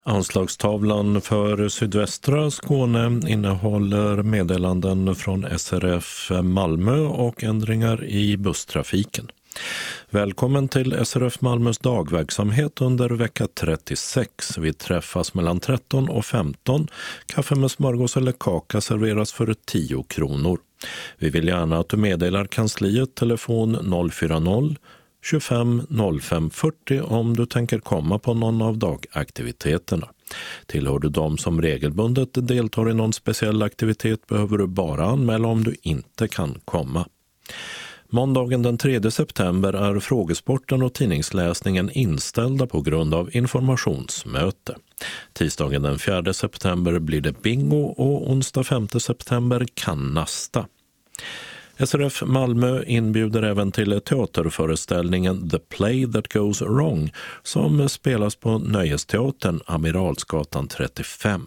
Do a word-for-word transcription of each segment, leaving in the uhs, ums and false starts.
Anslagstavlan för sydvästra Skåne innehåller meddelanden från S R F Malmö och ändringar i busstrafiken. Välkommen till S R F Malmös dagverksamhet under vecka trettiosex. Vi träffas mellan tretton och femton. Kaffe med smörgås eller kaka serveras för tio kronor. Vi vill gärna att du meddelar kansliet telefon noll fyra noll tjugofem noll fem fyrtio om du tänker komma på någon av dagaktiviteterna. Tillhör du dem som regelbundet deltar i någon speciell aktivitet behöver du bara anmäla om du inte kan komma. Måndagen den tredje september är frågesporten och tidningsläsningen inställda på grund av informationsmöte. Tisdagen den fjärde september blir det bingo och onsdag femte september kanasta. S R F Malmö inbjuder även till teaterföreställningen The Play That Goes Wrong som spelas på Nöjesteatern Amiralsgatan trettiofem.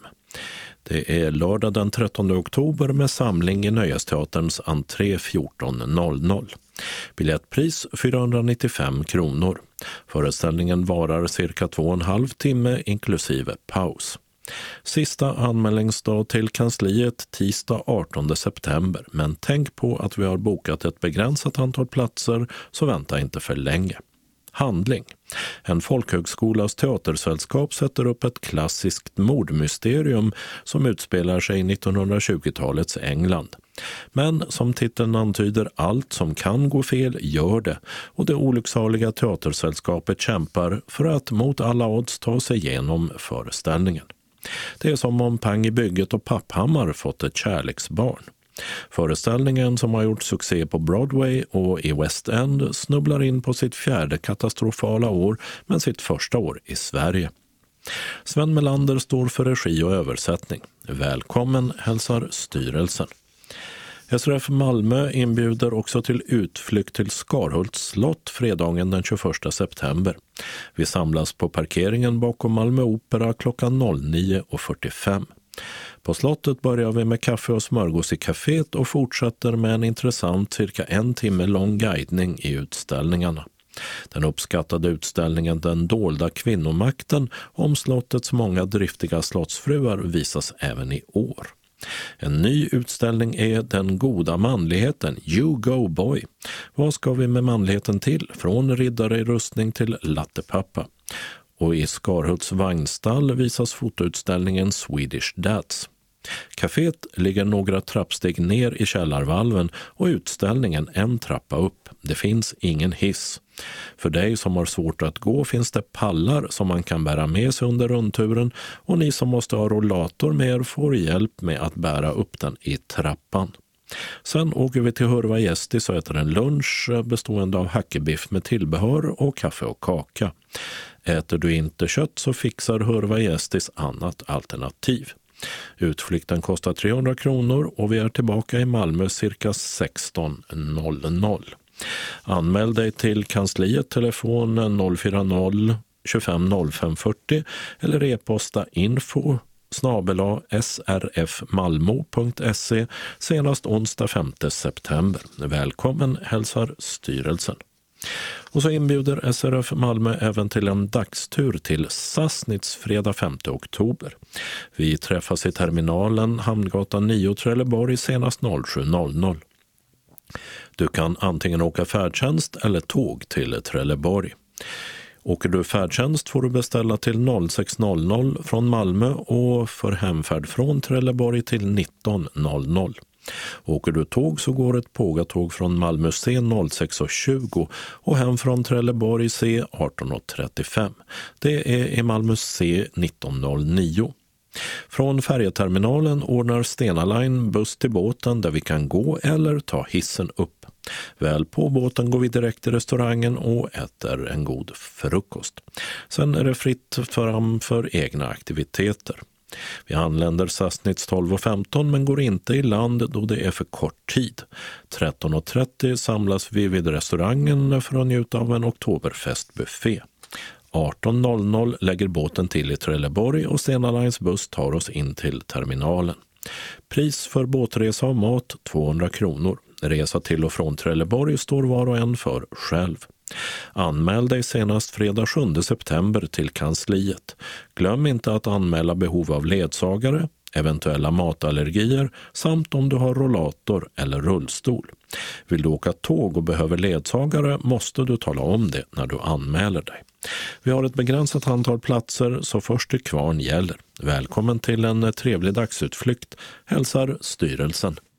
Det är lördag den trettonde oktober med samling i Nöjesteaterns entré fjorton noll noll. Biljettpris fyrahundranittiofem kronor. Föreställningen varar cirka två och en halv timme inklusive paus. Sista anmälningsdag till kansliet tisdag artonde september, men tänk på att vi har bokat ett begränsat antal platser så vänta inte för länge. Handling. En folkhögskolas teatersällskap sätter upp ett klassiskt mordmysterium som utspelar sig i nittonhundratjugotalets England. Men som titeln antyder, allt som kan gå fel gör det och det olycksaliga teatersällskapet kämpar för att mot alla odds ta sig igenom föreställningen. Det är som om Pang i bygget och Papphammar fått ett kärleksbarn. Föreställningen som har gjort succé på Broadway och i West End snubblar in på sitt fjärde katastrofala år men sitt första år i Sverige. Sven Melander står för regi och översättning. Välkommen hälsar styrelsen. S R F Malmö inbjuder också till utflykt till Skarhults slott fredagen den tjugoförsta september. Vi samlas på parkeringen bakom Malmö Opera klockan nio fyrtiofem. På slottet börjar vi med kaffe och smörgås i kaféet och fortsätter med en intressant cirka en timme lång guidning i utställningarna. Den uppskattade utställningen Den dolda kvinnomakten om slottets många driftiga slottsfruar visas även i år. En ny utställning är Den goda manligheten, You Go Boy. Vad ska vi med manligheten till? Från riddare i rustning till lattepappa. Och i Skarhults vagnstall visas fotoutställningen Swedish Dads. Caféet ligger några trappsteg ner i källarvalven och utställningen en trappa upp. Det finns ingen hiss. För dig som har svårt att gå finns det pallar som man kan bära med sig under rundturen och ni som måste ha rollator med er får hjälp med att bära upp den i trappan. Sen åker vi till Hurva Gästis och äter en lunch bestående av hackebiff med tillbehör och kaffe och kaka. Äter du inte kött så fixar Hurva Gästis annat alternativ. Utflykten kostar trehundra kronor och vi är tillbaka i Malmö cirka sexton noll noll. Anmäl dig till kansliet telefon noll fyra noll tjugofem noll fem fyrtio eller e-posta info snabel-a srfmalmo punkt se senast onsdag femte september. Välkommen hälsar styrelsen. Och så inbjuder S R F Malmö även till en dagstur till Sassnitz fredag femte oktober. Vi träffas i terminalen Hamngatan nio Trelleborg senast sju noll noll. Du kan antingen åka färdtjänst eller tåg till Trelleborg. Åker du färdtjänst får du beställa till sex noll noll från Malmö och för hemfärd från Trelleborg till nitton noll noll. Åker du tåg så går ett pågatåg från Malmö C sex tjugo och hem från Trelleborg C arton trettiofem. Det är i Malmö C nitton noll nio. Från färjeterminalen ordnar Stena Line buss till båten där vi kan gå eller ta hissen upp. Väl på båten går vi direkt till restaurangen och äter en god frukost. Sen är det fritt fram för egna aktiviteter. Vi anländer Sassnitz tolv femton men går inte i land då det är för kort tid. tretton trettio samlas vi vid restaurangen för att njuta av en oktoberfestbuffé. arton noll noll lägger båten till i Trelleborg och Stena Lines buss tar oss in till terminalen. Pris för båtresa och mat tvåhundra kronor. Resa till och från Trelleborg står var och en för själv. Anmäl dig senast fredag sjunde september till kansliet. Glöm inte att anmäla behov av ledsagare, eventuella matallergier samt om du har rollator eller rullstol. Vill du åka tåg och behöver ledsagare måste du tala om det när du anmäler dig. Vi har ett begränsat antal platser så först till kvarn gäller. Välkommen till en trevlig dagsutflykt, hälsar styrelsen.